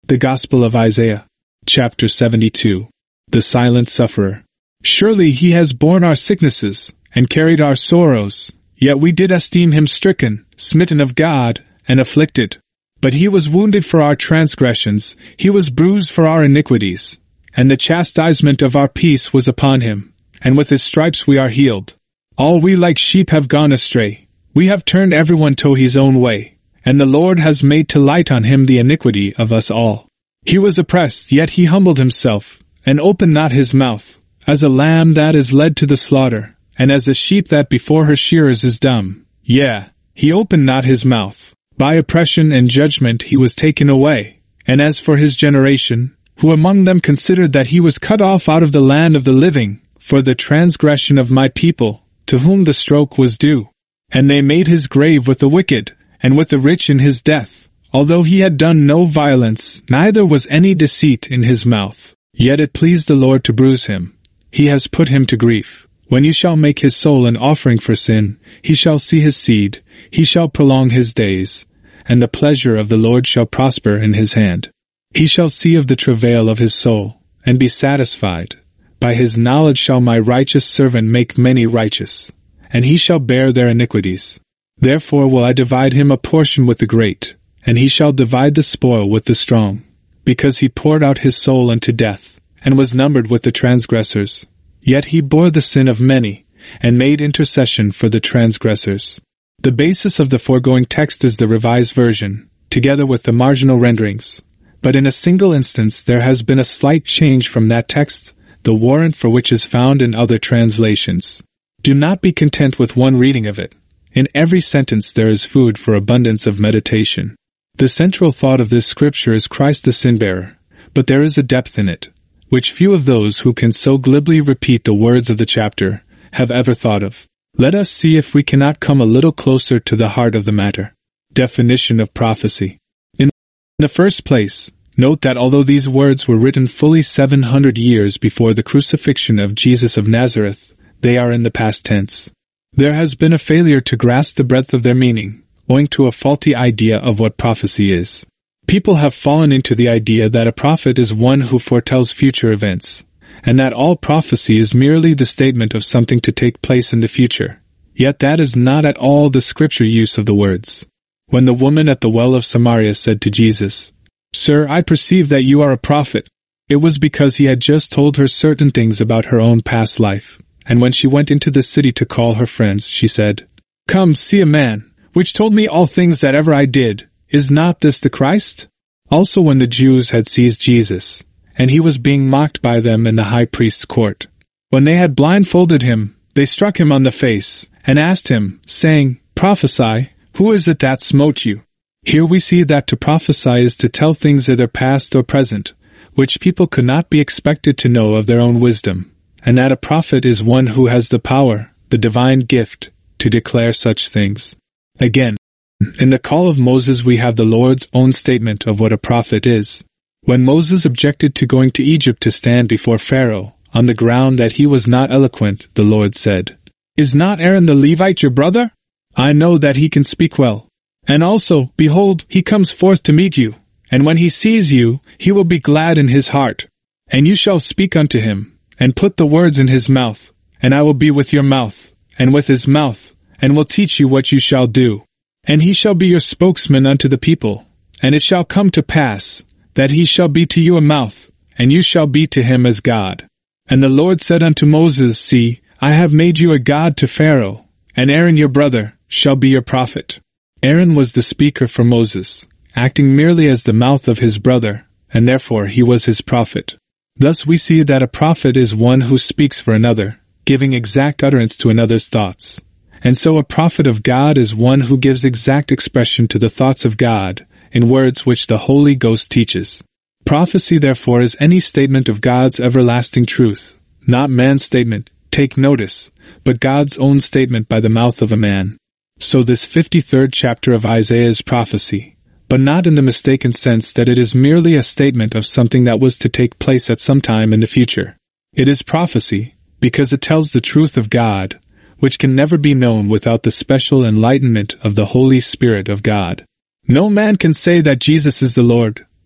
The Gospel of Isaiah, chapter 72. The Silent Sufferer. Surely he has borne our sicknesses, and carried our sorrows, yet we did esteem him stricken, smitten of God, and afflicted. But he was wounded for our transgressions, he was bruised for our iniquities, and the chastisement of our peace was upon him, and with his stripes we are healed. All we like sheep have gone astray, we have turned everyone to his own way. And the Lord has made to light on him the iniquity of us all. He was oppressed, yet he humbled himself, and opened not his mouth, as a lamb that is led to the slaughter, and as a sheep that before her shearers is dumb. Yea, he opened not his mouth. By oppression and judgment he was taken away. And as for his generation, who among them considered that he was cut off out of the land of the living, for the transgression of my people, to whom the stroke was due. And they made his grave with the wicked, and with the rich in his death, although he had done no violence, neither was any deceit in his mouth. Yet it pleased the Lord to bruise him. He has put him to grief. When you shall make his soul an offering for sin, he shall see his seed, he shall prolong his days, and the pleasure of the Lord shall prosper in his hand. He shall see of the travail of his soul, and be satisfied. By his knowledge shall my righteous servant make many righteous, and he shall bear their iniquities. Therefore will I divide him a portion with the great, and he shall divide the spoil with the strong, because he poured out his soul unto death, and was numbered with the transgressors. Yet he bore the sin of many, and made intercession for the transgressors. The basis of the foregoing text is the Revised Version, together with the marginal renderings. But in a single instance there has been a slight change from that text, the warrant for which is found in other translations. Do not be content with one reading of it. In every sentence there is food for abundance of meditation. The central thought of this scripture is Christ the sin-bearer, but there is a depth in it, which few of those who can so glibly repeat the words of the chapter have ever thought of. Let us see if we cannot come a little closer to the heart of the matter. Definition of prophecy. In the first place, note that although these words were written fully 700 years before the crucifixion of Jesus of Nazareth, they are in the past tense. There has been a failure to grasp the breadth of their meaning, owing to a faulty idea of what prophecy is. People have fallen into the idea that a prophet is one who foretells future events, and that all prophecy is merely the statement of something to take place in the future. Yet that is not at all the scripture use of the words. When the woman at the well of Samaria said to Jesus, "Sir, I perceive that you are a prophet," it was because he had just told her certain things about her own past life. And when she went into the city to call her friends, she said, "Come, see a man, which told me all things that ever I did. Is not this the Christ?" Also when the Jews had seized Jesus, and he was being mocked by them in the high priest's court, when they had blindfolded him, they struck him on the face, and asked him, saying, "Prophesy, who is it that smote you?" Here we see that to prophesy is to tell things either past or present, which people could not be expected to know of their own wisdom. And that a prophet is one who has the power, the divine gift, to declare such things. Again, in the call of Moses we have the Lord's own statement of what a prophet is. When Moses objected to going to Egypt to stand before Pharaoh, on the ground that he was not eloquent, the Lord said, "Is not Aaron the Levite your brother? I know that he can speak well. And also, behold, he comes forth to meet you, and when he sees you, he will be glad in his heart. And you shall speak unto him, and put the words in his mouth, and I will be with your mouth, and with his mouth, and will teach you what you shall do. And he shall be your spokesman unto the people, and it shall come to pass, that he shall be to you a mouth, and you shall be to him as God. And the Lord said unto Moses, See, I have made you a god to Pharaoh, and Aaron your brother shall be your prophet." Aaron was the speaker for Moses, acting merely as the mouth of his brother, and therefore he was his prophet. Thus we see that a prophet is one who speaks for another, giving exact utterance to another's thoughts. And so a prophet of God is one who gives exact expression to the thoughts of God, in words which the Holy Ghost teaches. Prophecy therefore is any statement of God's everlasting truth, not man's statement, take notice, but God's own statement by the mouth of a man. So this 53rd chapter of Isaiah is prophecy, but not in the mistaken sense that it is merely a statement of something that was to take place at some time in the future. It is prophecy because it tells the truth of God, which can never be known without the special enlightenment of the Holy Spirit of God. No man can say that Jesus is the Lord,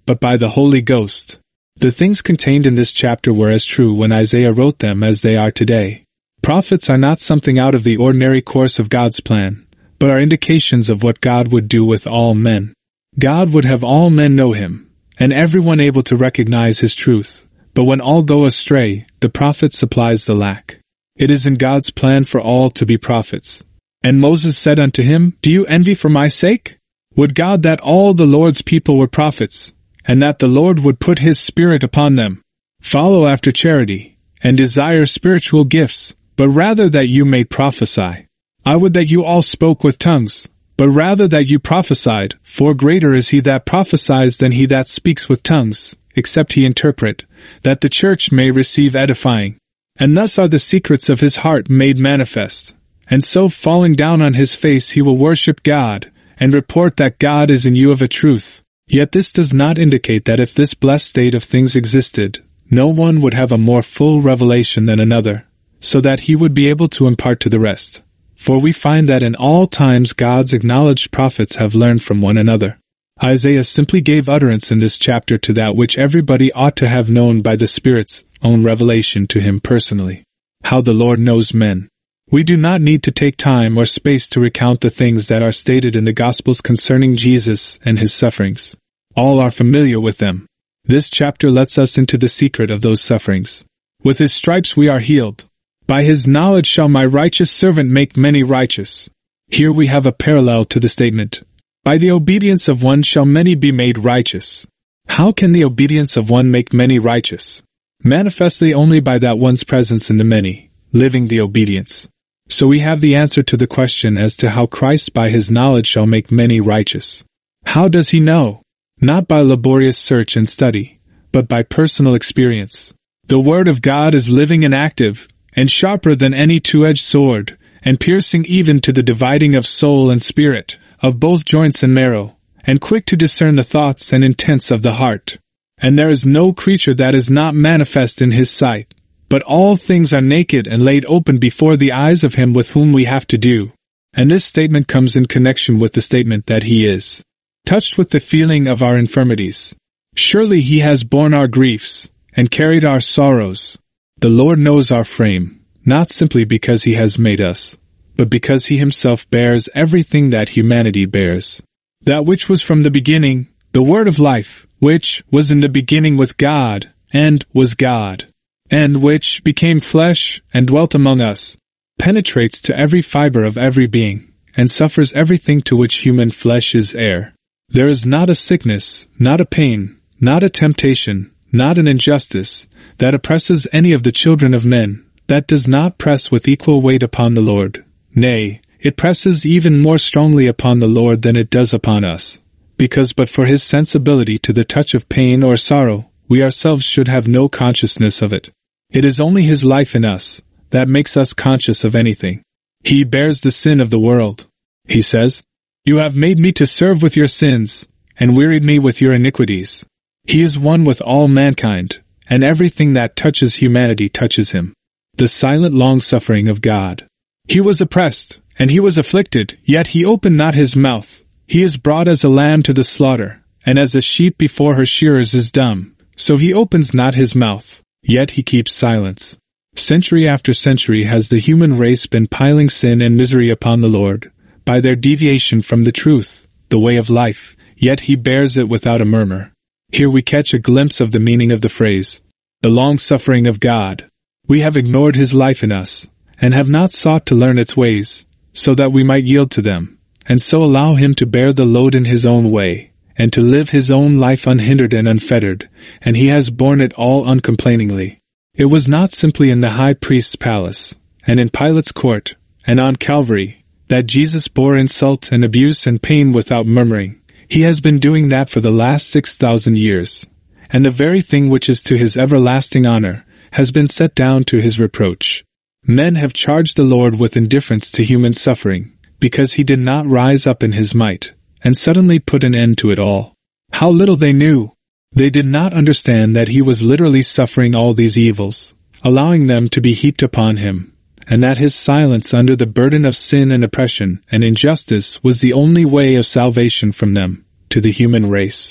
but by the Holy Ghost. The things contained in this chapter were as true when Isaiah wrote them as they are today. Prophets are not something out of the ordinary course of God's plan, but are indications of what God would do with all men. God would have all men know Him, and everyone able to recognize His truth. But when all go astray, the prophet supplies the lack. It is in God's plan for all to be prophets. And Moses said unto him, Do you envy for my sake? Would God that all the Lord's people were prophets, and that the Lord would put His Spirit upon them. Follow after charity, and desire spiritual gifts, but rather that you may prophesy. I would that you all spoke with tongues, but rather that you prophesied, for greater is he that prophesies than he that speaks with tongues, except he interpret, that the church may receive edifying. And thus are the secrets of his heart made manifest. And so falling down on his face he will worship God, and report that God is in you of a truth. Yet this does not indicate that if this blessed state of things existed, no one would have a more full revelation than another, so that he would be able to impart to the rest. For we find that in all times God's acknowledged prophets have learned from one another. Isaiah simply gave utterance in this chapter to that which everybody ought to have known by the Spirit's own revelation to him personally. How the Lord knows men. We do not need to take time or space to recount the things that are stated in the Gospels concerning Jesus and his sufferings. All are familiar with them. This chapter lets us into the secret of those sufferings. With his stripes we are healed. By his knowledge shall my righteous servant make many righteous. Here we have a parallel to the statement, By the obedience of one shall many be made righteous. How can the obedience of one make many righteous? Manifestly only by that one's presence in the many, living the obedience. So we have the answer to the question as to how Christ by his knowledge shall make many righteous. How does he know? Not by laborious search and study, but by personal experience. The Word of God is living and active, and sharper than any two-edged sword, and piercing even to the dividing of soul and spirit, of both joints and marrow, and quick to discern the thoughts and intents of the heart. And there is no creature that is not manifest in his sight, but all things are naked and laid open before the eyes of him with whom we have to do. And this statement comes in connection with the statement that he is touched with the feeling of our infirmities. Surely he has borne our griefs, and carried our sorrows. The Lord knows our frame, not simply because he has made us, but because he himself bears everything that humanity bears. That which was from the beginning, the word of life, which was in the beginning with God, and was God, and which became flesh and dwelt among us, penetrates to every fiber of every being, and suffers everything to which human flesh is heir. There is not a sickness, not a pain, not a temptation, not an injustice, that oppresses any of the children of men, that does not press with equal weight upon the Lord. Nay, it presses even more strongly upon the Lord than it does upon us, because but for his sensibility to the touch of pain or sorrow, we ourselves should have no consciousness of it. It is only his life in us that makes us conscious of anything. He bears the sin of the world. He says, You have made me to serve with your sins, and wearied me with your iniquities. He is one with all mankind, and everything that touches humanity touches him. The silent long-suffering of God. He was oppressed, and he was afflicted, yet he opened not his mouth. He is brought as a lamb to the slaughter, and as a sheep before her shearers is dumb. So he opens not his mouth, yet he keeps silence. Century after century has the human race been piling sin and misery upon the Lord, by their deviation from the truth, the way of life, yet he bears it without a murmur. Here we catch a glimpse of the meaning of the phrase, the long-suffering of God. We have ignored his life in us, and have not sought to learn its ways, so that we might yield to them, and so allow him to bear the load in his own way, and to live his own life unhindered and unfettered, and he has borne it all uncomplainingly. It was not simply in the high priest's palace, and in Pilate's court, and on Calvary, that Jesus bore insult and abuse and pain without murmuring. He has been doing that for the last 6,000 years, and the very thing which is to his everlasting honor has been set down to his reproach. Men have charged the Lord with indifference to human suffering, because he did not rise up in his might, and suddenly put an end to it all. How little they knew! They did not understand that he was literally suffering all these evils, allowing them to be heaped upon him, and that his silence under the burden of sin and oppression and injustice was the only way of salvation from them, to the human race.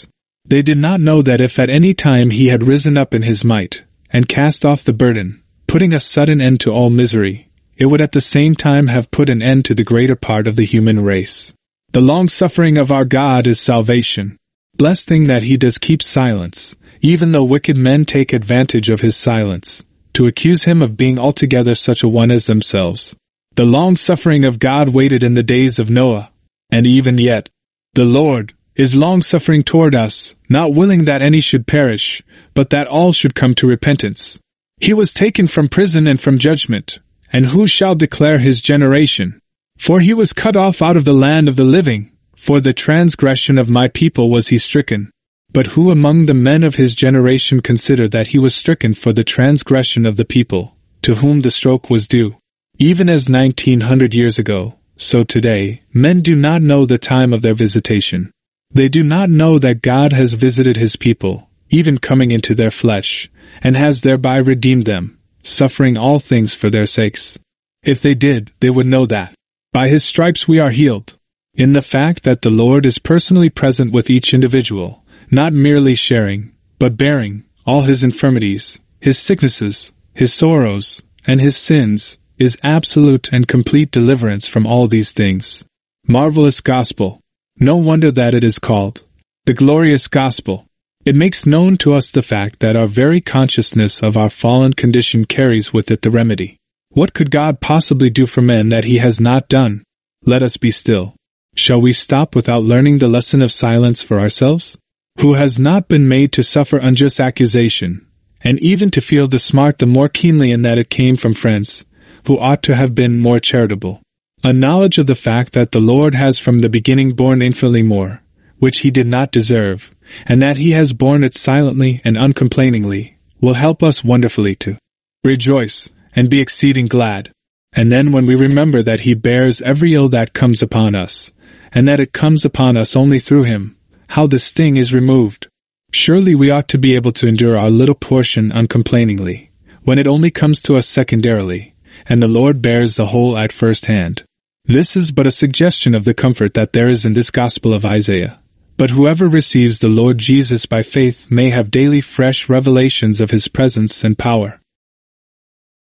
They did not know that if at any time he had risen up in his might, and cast off the burden, putting a sudden end to all misery, it would at the same time have put an end to the greater part of the human race. The long-suffering of our God is salvation. Blessed thing that he does keep silence, even though wicked men take advantage of his silence, to accuse him of being altogether such a one as themselves. The long-suffering of God waited in the days of Noah, and even yet, the Lord is long-suffering toward us, not willing that any should perish, but that all should come to repentance. He was taken from prison and from judgment, and who shall declare his generation? For he was cut off out of the land of the living. For the transgression of my people was he stricken. But who among the men of his generation considered that he was stricken for the transgression of the people, to whom the stroke was due? Even as 1900 years ago, so today, men do not know the time of their visitation. They do not know that God has visited his people, even coming into their flesh, and has thereby redeemed them, suffering all things for their sakes. If they did, they would know that by his stripes we are healed. In the fact that the Lord is personally present with each individual, not merely sharing, but bearing, all his infirmities, his sicknesses, his sorrows, and his sins, is absolute and complete deliverance from all these things. Marvelous Gospel. No wonder that it is called the glorious Gospel. It makes known to us the fact that our very consciousness of our fallen condition carries with it the remedy. What could God possibly do for men that he has not done? Let us be still. Shall we stop without learning the lesson of silence for ourselves? Who has not been made to suffer unjust accusation, and even to feel the smart the more keenly in that it came from friends, who ought to have been more charitable? A knowledge of the fact that the Lord has from the beginning borne infinitely more, which he did not deserve, and that he has borne it silently and uncomplainingly, will help us wonderfully to rejoice and be exceeding glad. And then when we remember that he bears every ill that comes upon us, and that it comes upon us only through him, how the sting is removed. Surely we ought to be able to endure our little portion uncomplainingly, when it only comes to us secondarily, and the Lord bears the whole at first hand. This is but a suggestion of the comfort that there is in this Gospel of Isaiah. But whoever receives the Lord Jesus by faith may have daily fresh revelations of his presence and power.